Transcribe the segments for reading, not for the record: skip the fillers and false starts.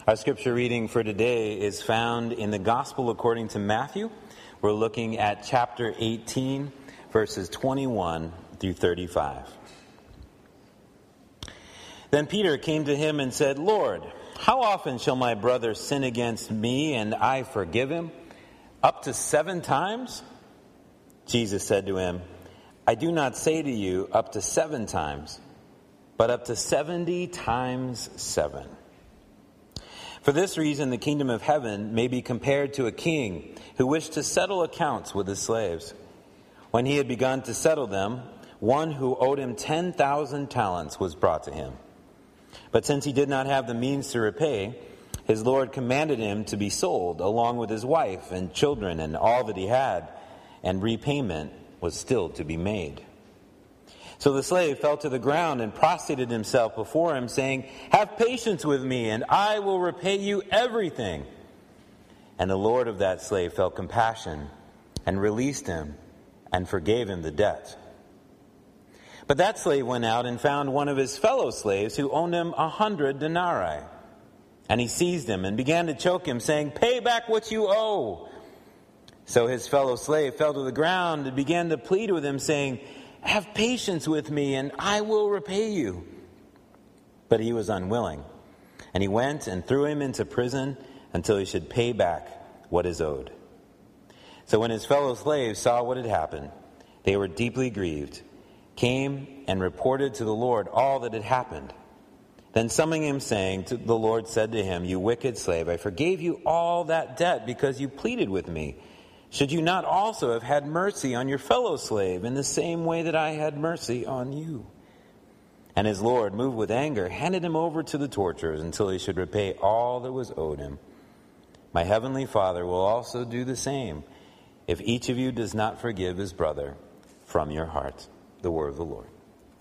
Our scripture reading for today is found in the Gospel according to Matthew. We're looking at chapter 18, verses 21 through 35. Then Peter came to him and said, "Lord, how often shall my brother sin against me and I forgive him? Up to 7 times?" Jesus said to him, "I do not say to you up to 7 times, but up to 70 times 7. For this reason, the kingdom of heaven may be compared to a king who wished to settle accounts with his slaves. When he had begun to settle them, one who owed him 10,000 talents was brought to him. But since he did not have the means to repay, his Lord commanded him to be sold, along with his wife and children and all that he had, and repayment was still to be made. So the slave fell to the ground and prostrated himself before him, saying, 'Have patience with me, and I will repay you everything.' And the Lord of that slave felt compassion and released him and forgave him the debt. But that slave went out and found one of his fellow slaves who owed him 100 denarii. And he seized him and began to choke him, saying, 'Pay back what you owe.' So his fellow slave fell to the ground and began to plead with him, saying, 'Have patience with me, and I will repay you.' But he was unwilling, and he went and threw him into prison until he should pay back what is owed. So when his fellow slaves saw what had happened, they were deeply grieved, came and reported to the Lord all that had happened. Then summoning him, saying, the Lord said to him, 'You wicked slave, I forgave you all that debt because you pleaded with me. Should you not also have had mercy on your fellow slave in the same way that I had mercy on you?' And his Lord, moved with anger, handed him over to the torturers until he should repay all that was owed him. My heavenly Father will also do the same if each of you does not forgive his brother from your heart." The word of the Lord.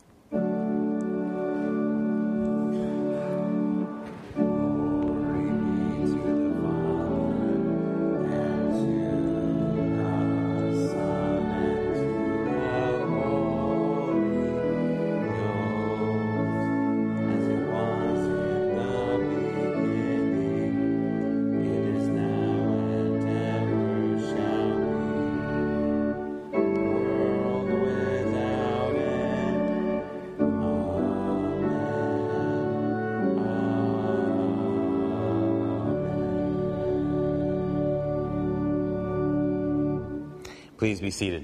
Please be seated.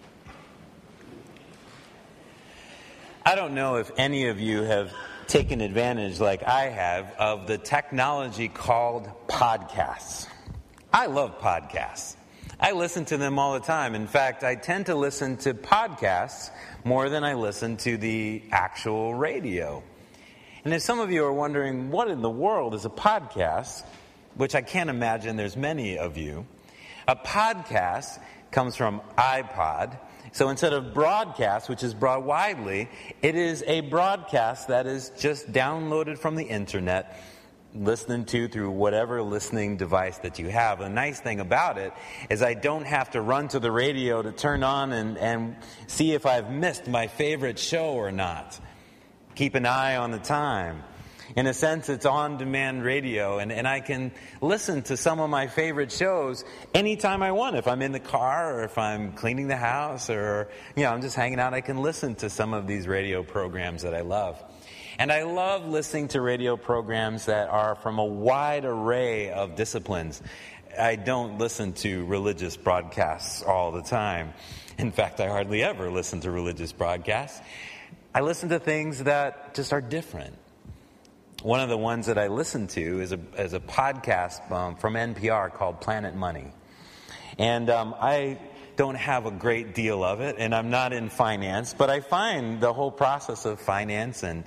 I don't know if any of you have taken advantage, like I have, of the technology called podcasts. I love podcasts. I listen to them all the time. In fact, I tend to listen to podcasts more than I listen to the actual radio. And if some of you are wondering, what in the world is a podcast, which I can't imagine there's many of you, a podcast comes from iPod. So instead of broadcast, which is broad widely, it is a broadcast that is just downloaded from the internet, listening to through whatever listening device that you have. The nice thing about it is I don't have to run to the radio to turn on and see if I've missed my favorite show or not. Keep an eye on the time. In a sense, it's on-demand radio, and I can listen to some of my favorite shows anytime I want. If I'm in the car or if I'm cleaning the house or, I'm just hanging out, I can listen to some of these radio programs that I love. And I love listening to radio programs that are from a wide array of disciplines. I don't listen to religious broadcasts all the time. In fact, I hardly ever listen to religious broadcasts. I listen to things that just are different. One of the ones that I listen to is a podcast from NPR called Planet Money. And I don't have a great deal of it, and I'm not in finance, but I find the whole process of finance and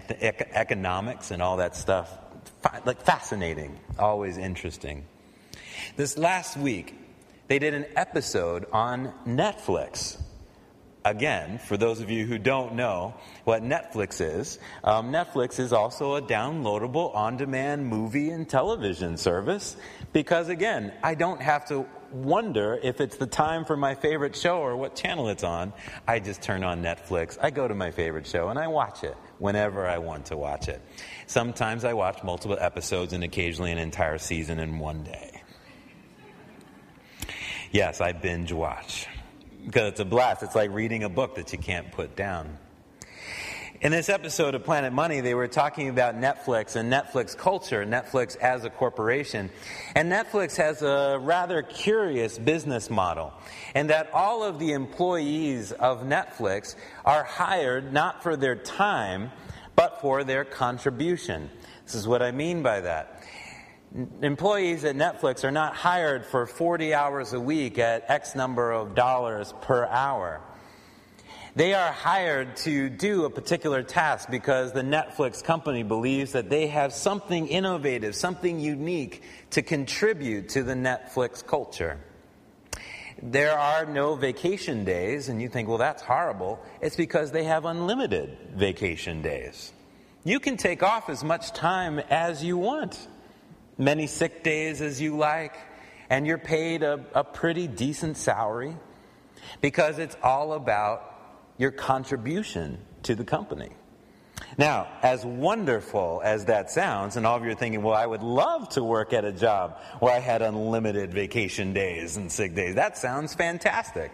economics and all that stuff fascinating, always interesting. This last week, they did an episode on Netflix. Again, for those of you who don't know what Netflix is also a downloadable on-demand movie and television service because, again, I don't have to wonder if it's the time for my favorite show or what channel it's on. I just turn on Netflix, I go to my favorite show, and I watch it whenever I want to watch it. Sometimes I watch multiple episodes and occasionally an entire season in one day. Yes, I binge watch because it's a blast. It's like reading a book that you can't put down. In this episode of Planet Money, they were talking about Netflix and Netflix culture, Netflix as a corporation. And Netflix has a rather curious business model, in that all of the employees of Netflix are hired not for their time, but for their contribution. This is what I mean by that. Employees at Netflix are not hired for 40 hours a week at X number of dollars per hour. They are hired to do a particular task because the Netflix company believes that they have something innovative, something unique to contribute to the Netflix culture. There are no vacation days, and you think, well, that's horrible. It's because they have unlimited vacation days. You can take off as much time as you want, many sick days as you like, and you're paid a pretty decent salary because it's all about your contribution to the company. Now, as wonderful as that sounds, and all of you are thinking, well, I would love to work at a job where I had unlimited vacation days and sick days. That sounds fantastic.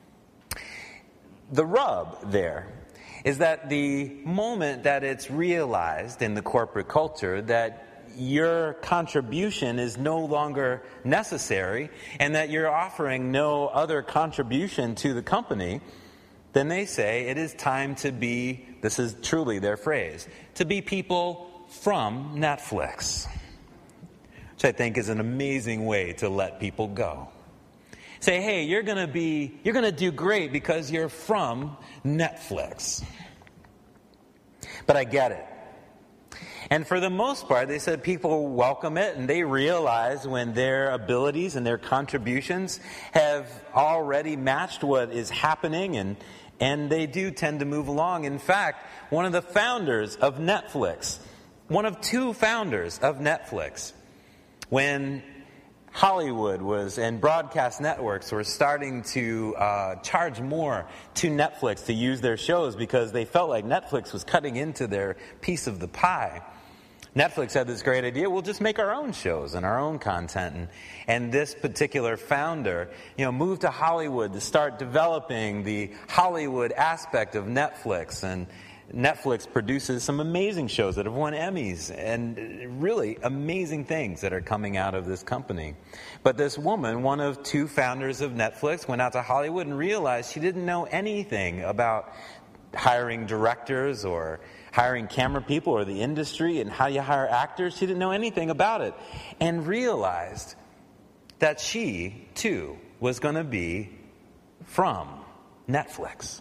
The rub there is that the moment that it's realized in the corporate culture that your contribution is no longer necessary and that you're offering no other contribution to the company, then they say it is time to be, this is truly their phrase, to be people from Netflix. Which I think is an amazing way to let people go. Say, hey, you're going to do great because you're from Netflix. But I get it. And for the most part, they said people welcome it and they realize when their abilities and their contributions have already matched what is happening, and they do tend to move along. In fact, one of the founders of Netflix, one of two founders of Netflix, when Hollywood and broadcast networks were starting to charge more to Netflix to use their shows because they felt like Netflix was cutting into their piece of the pie, Netflix had this great idea, we'll just make our own shows and our own content. And this particular founder, moved to Hollywood to start developing the Hollywood aspect of Netflix. And Netflix produces some amazing shows that have won Emmys and really amazing things that are coming out of this company. But this woman, one of two founders of Netflix, went out to Hollywood and realized she didn't know anything about hiring directors or hiring camera people or the industry and how you hire actors. She didn't know anything about it and realized that she, too, was going to be from Netflix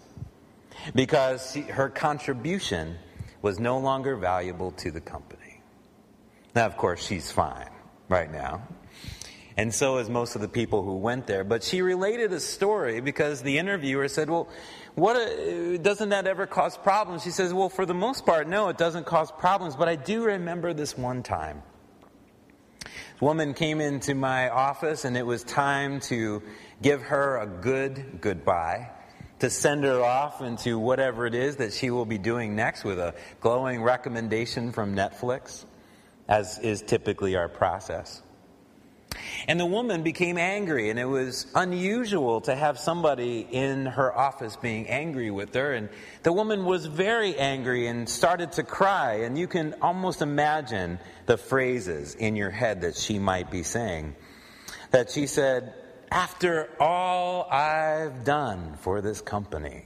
because her contribution was no longer valuable to the company. Now, of course, she's fine right now. And so is most of the people who went there. But she related a story because the interviewer said, well, doesn't that ever cause problems? She says, well, for the most part, no, it doesn't cause problems. But I do remember this one time. This woman came into my office and it was time to give her a good goodbye, to send her off into whatever it is that she will be doing next with a glowing recommendation from Netflix, as is typically our process. And the woman became angry, and it was unusual to have somebody in her office being angry with her. And the woman was very angry and started to cry. And you can almost imagine the phrases in your head that she might be saying. That she said, after all I've done for this company,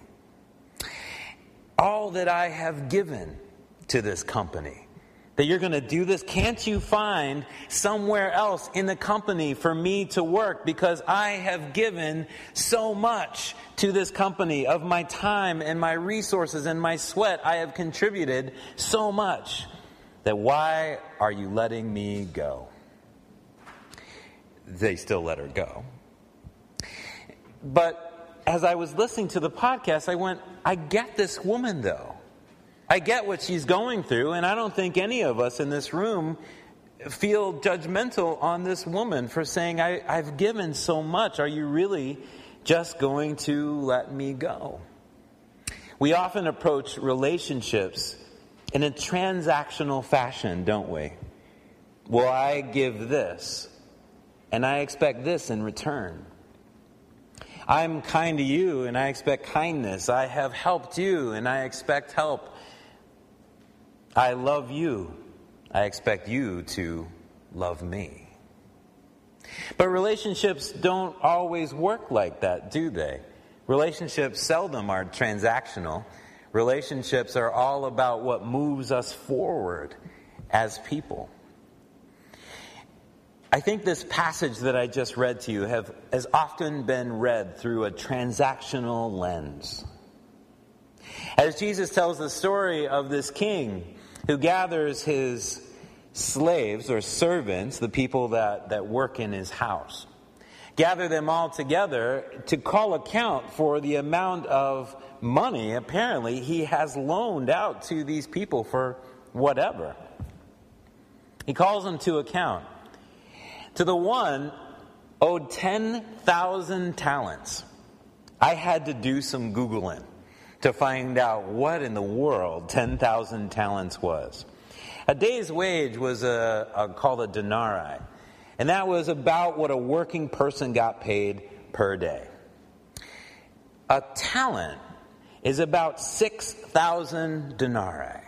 all that I have given to this company, that you're going to do this? Can't you find somewhere else in the company for me to work? Because I have given so much to this company of my time and my resources and my sweat. I have contributed so much that why are you letting me go? They still let her go. But as I was listening to the podcast, I went, I get this woman though. I get what she's going through, and I don't think any of us in this room feel judgmental on this woman for saying, I've given so much. Are you really just going to let me go? We often approach relationships in a transactional fashion, don't we? Well, I give this, and I expect this in return. I'm kind to you, and I expect kindness. I have helped you, and I expect help. I love you. I expect you to love me. But relationships don't always work like that, do they? Relationships seldom are transactional. Relationships are all about what moves us forward as people. I think this passage that I just read to you has often been read through a transactional lens. As Jesus tells the story of this king who gathers his slaves or servants, the people that work in his house, gather them all together to call account for the amount of money apparently he has loaned out to these people for whatever. He calls them to account. To the one owed 10,000 talents. I had to do some Googling to find out what in the world 10,000 talents was. A day's wage was called a denarii, and that was about what a working person got paid per day. A talent is about 6,000 denarii.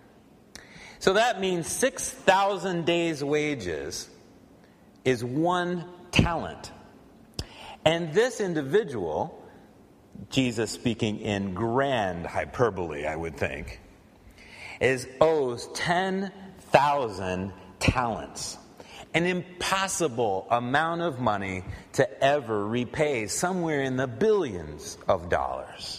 So that means 6,000 days' wages is one talent. And this individual, Jesus speaking in grand hyperbole, I would think, owes 10,000 talents. An impossible amount of money to ever repay, somewhere in the billions of dollars.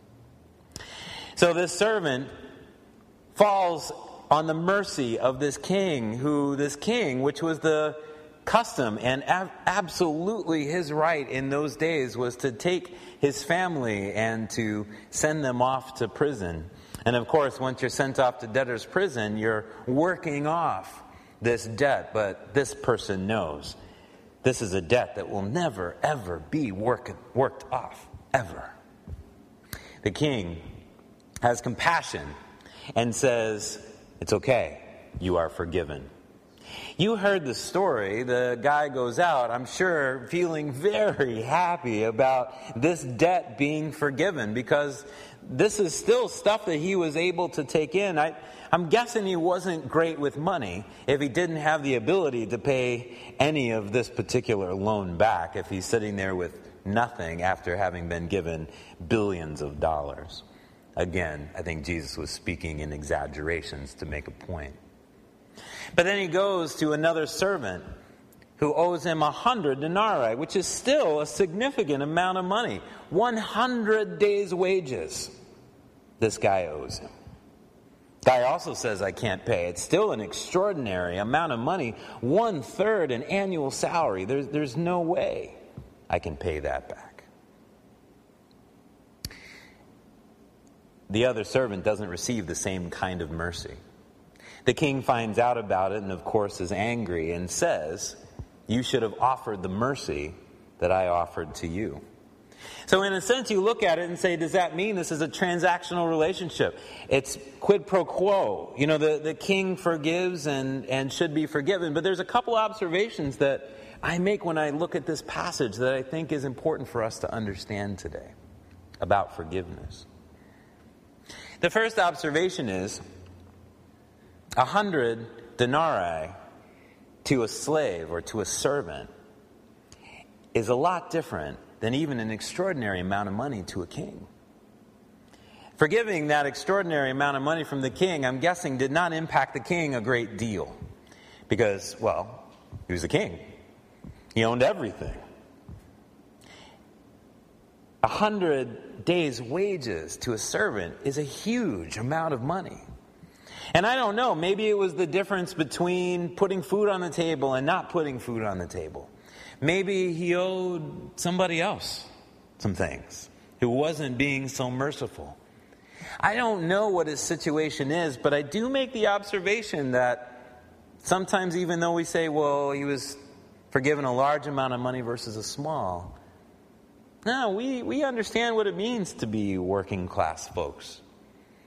So this servant falls on the mercy of this king, which was the custom and absolutely his right in those days, was to take his family and to send them off to prison. And of course, once you're sent off to debtor's prison, you're working off this debt. But this person knows this is a debt that will never, ever be worked off, ever. The king has compassion and says, "It's okay, you are forgiven." You heard the story. The guy goes out, I'm sure, feeling very happy about this debt being forgiven, because this is still stuff that he was able to take in. I'm guessing he wasn't great with money if he didn't have the ability to pay any of this particular loan back, if he's sitting there with nothing after having been given billions of dollars. Again, I think Jesus was speaking in exaggerations to make a point. But then he goes to another servant who owes him 100 denarii, which is still a significant amount of money. 100 days' wages this guy owes him. Guy also says, "I can't pay." It's still an extraordinary amount of money. 1/3 an annual salary. There's no way I can pay that back. The other servant doesn't receive the same kind of mercy. The king finds out about it and, of course, is angry and says, "You should have offered the mercy that I offered to you." So in a sense, you look at it and say, does that mean this is a transactional relationship? It's quid pro quo. You know, the king forgives and should be forgiven. But there's a couple observations that I make when I look at this passage that I think is important for us to understand today about forgiveness. The first observation is 100 denarii to a slave or to a servant is a lot different than even an extraordinary amount of money to a king. Forgiving that extraordinary amount of money from the king, I'm guessing, did not impact the king a great deal. Because, well, he was a king. He owned everything. 100 days' wages to a servant is a huge amount of money. And I don't know, maybe it was the difference between putting food on the table and not putting food on the table. Maybe he owed somebody else some things who wasn't being so merciful. I don't know what his situation is, but I do make the observation that sometimes, even though we say, well, he was forgiven a large amount of money versus a small, no, we understand what it means to be working class folks.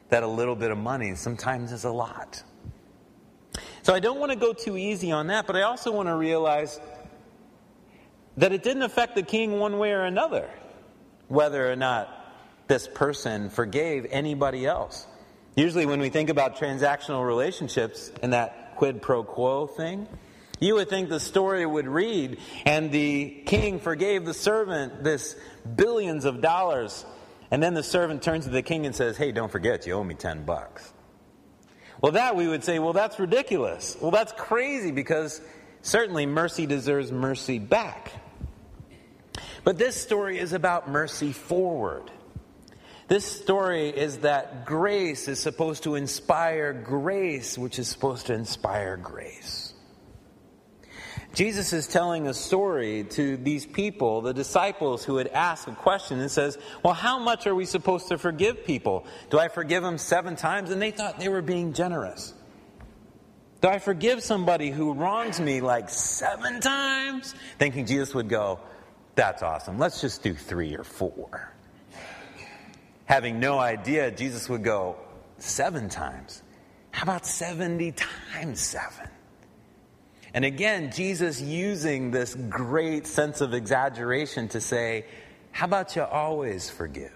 that a little bit of money sometimes is a lot. So I don't want to go too easy on that, but I also want to realize that it didn't affect the king one way or another, whether or not this person forgave anybody else. Usually when we think about transactional relationships and that quid pro quo thing, you would think the story would read, and the king forgave the servant this billions of dollars, and then the servant turns to the king and says, hey, don't forget, you owe me $10. Well, that we would say, well, that's ridiculous. Well, that's crazy, because certainly mercy deserves mercy back. But this story is about mercy forward. This story is that grace is supposed to inspire grace, which is supposed to inspire grace. Jesus is telling a story to these people, the disciples who had asked a question, and says, well, how much are we supposed to forgive people? Do I forgive them 7 times? And they thought they were being generous. Do I forgive somebody who wrongs me like 7 times? Thinking Jesus would go, that's awesome. Let's just do 3 or 4. Having no idea, Jesus would go, 7 times? How about 70 times 7? And again, Jesus using this great sense of exaggeration to say, how about you always forgive?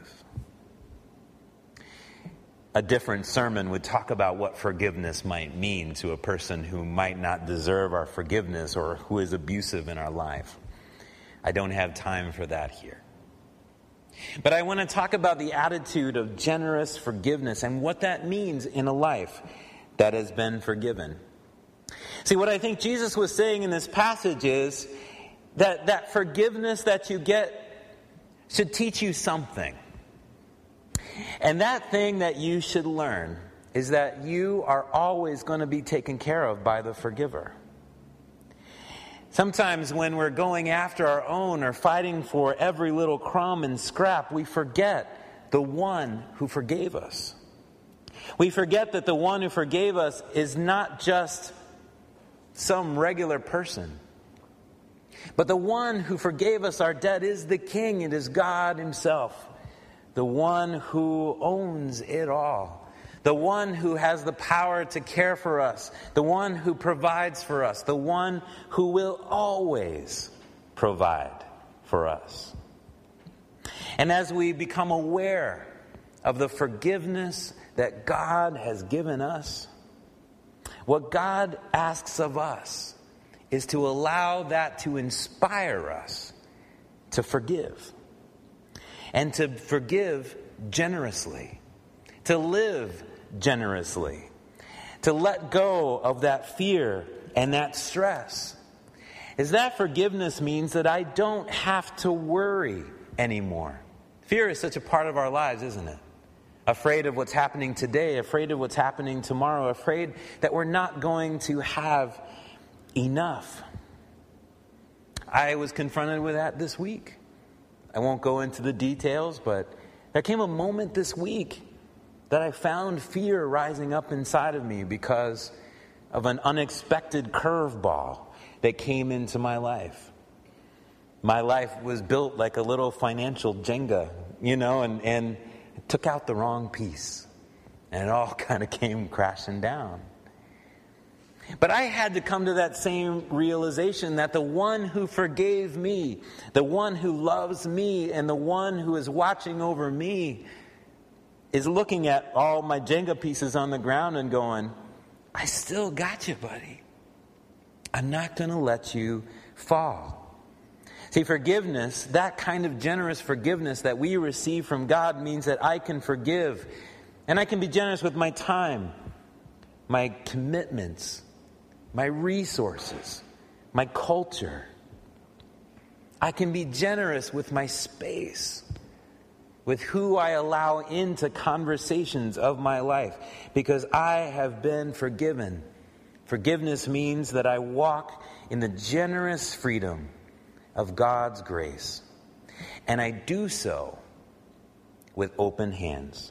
A different sermon would talk about what forgiveness might mean to a person who might not deserve our forgiveness or who is abusive in our life. I don't have time for that here. But I want to talk about the attitude of generous forgiveness and what that means in a life that has been forgiven. See, what I think Jesus was saying in this passage is that forgiveness that you get should teach you something. And that thing that you should learn is that you are always going to be taken care of by the forgiver. Sometimes when we're going after our own or fighting for every little crumb and scrap, we forget the one who forgave us. We forget that the one who forgave us is not just some regular person, but the one who forgave us our debt is the King. It is God himself, the one who owns it all, the one who has the power to care for us, the one who provides for us, the one who will always provide for us. And as we become aware of the forgiveness that God has given us, what God asks of us is to allow that to inspire us to forgive. And to forgive generously. To live generously. To let go of that fear and that stress. Is that forgiveness means that I don't have to worry anymore. Fear is such a part of our lives, isn't it? Afraid of what's happening today, afraid of what's happening tomorrow, afraid that we're not going to have enough. I was confronted with that this week. I won't go into the details, but there came a moment this week that I found fear rising up inside of me because of an unexpected curveball that came into my life. My life was built like a little financial Jenga, and took out the wrong piece. And it all kind of came crashing down. But I had to come to that same realization that the one who forgave me, the one who loves me, and the one who is watching over me is looking at all my Jenga pieces on the ground and going, I still got you, buddy. I'm not going to let you fall. See, forgiveness, that kind of generous forgiveness that we receive from God means that I can forgive. And I can be generous with my time, my commitments, my resources, my culture. I can be generous with my space, with who I allow into conversations of my life, because I have been forgiven. Forgiveness means that I walk in the generous freedom of God's grace. And I do so with open hands.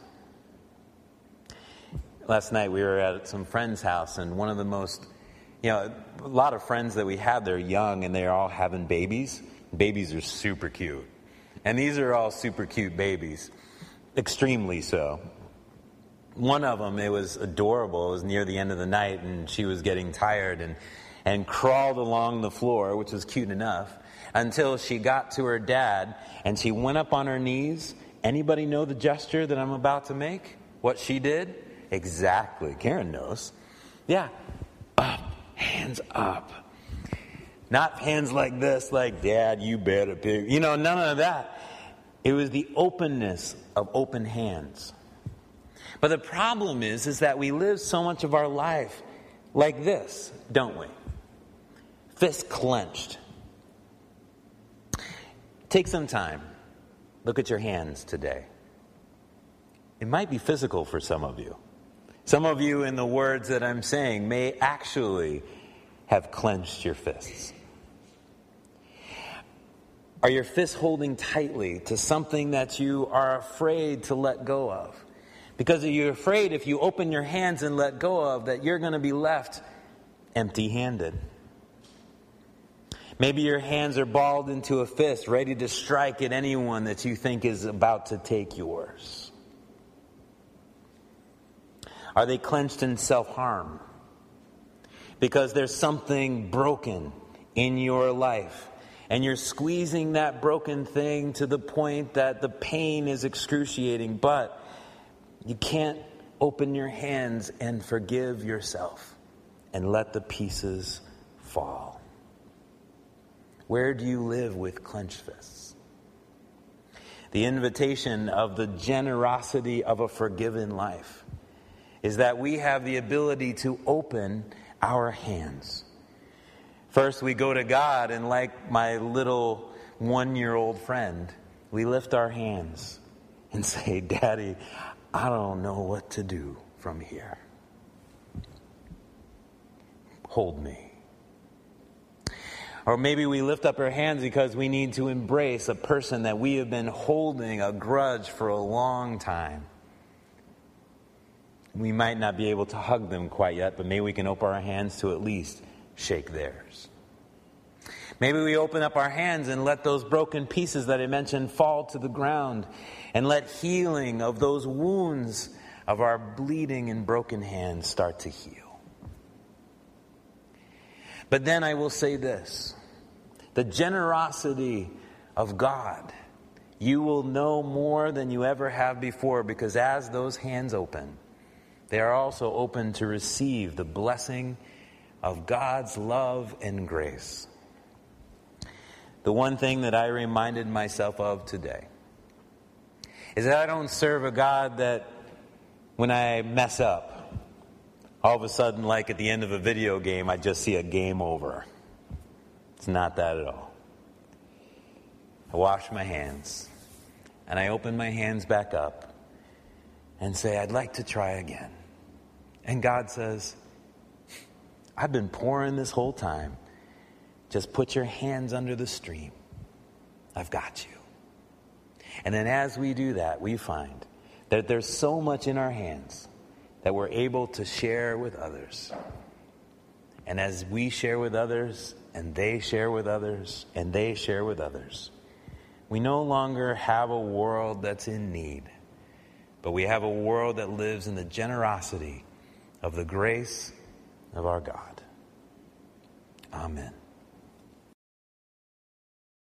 Last night we were at some friend's house, and one of the most, a lot of friends that we have, they're young and they're all having babies. Babies are super cute. And these are all super cute babies. Extremely so. one of them, it was adorable. It was near the end of the night, and she was getting tired and crawled along the floor, which was cute enough, until she got to her dad, and she went up on her knees. Anybody know the gesture that I'm about to make? What she did? Exactly. Karen knows. Yeah. Up. Hands up. Not hands like this, like, Dad, you better pick. None of that. It was the openness of open hands. But the problem is that we live so much of our life like this, don't we? Fists clenched. Take some time. Look at your hands today. It might be physical for some of you. Some of you, in the words that I'm saying, may actually have clenched your fists. Are your fists holding tightly to something that you are afraid to let go of? Because you're afraid if you open your hands and let go of, that you're going to be left empty-handed. Maybe your hands are balled into a fist, ready to strike at anyone that you think is about to take yours. Are they clenched in self-harm? Because there's something broken in your life, and you're squeezing that broken thing to the point that the pain is excruciating, but you can't open your hands and forgive yourself and let the pieces fall. Where do you live with clenched fists? The invitation of the generosity of a forgiven life is that we have the ability to open our hands. First, we go to God, and like my little 1-year-old friend, we lift our hands and say, Daddy, I don't know what to do from here. Hold me. Or maybe we lift up our hands because we need to embrace a person that we have been holding a grudge for a long time. We might not be able to hug them quite yet, but maybe we can open our hands to at least shake theirs. Maybe we open up our hands and let those broken pieces that I mentioned fall to the ground, and let healing of those wounds of our bleeding and broken hands start to heal. But then I will say this: the generosity of God, you will know more than you ever have before, because as those hands open, they are also open to receive the blessing of God's love and grace. The one thing that I reminded myself of today is that I don't serve a God that when I mess up, all of a sudden, like at the end of a video game, I just see a game over. It's not that at all. I wash my hands, and I open my hands back up and say, I'd like to try again. And God says, I've been pouring this whole time. Just put your hands under the stream. I've got you. And then as we do that, we find that there's so much in our hands that we're able to share with others. And as we share with others, and they share with others, and they share with others, we no longer have a world that's in need, but we have a world that lives in the generosity of the grace of our God. Amen.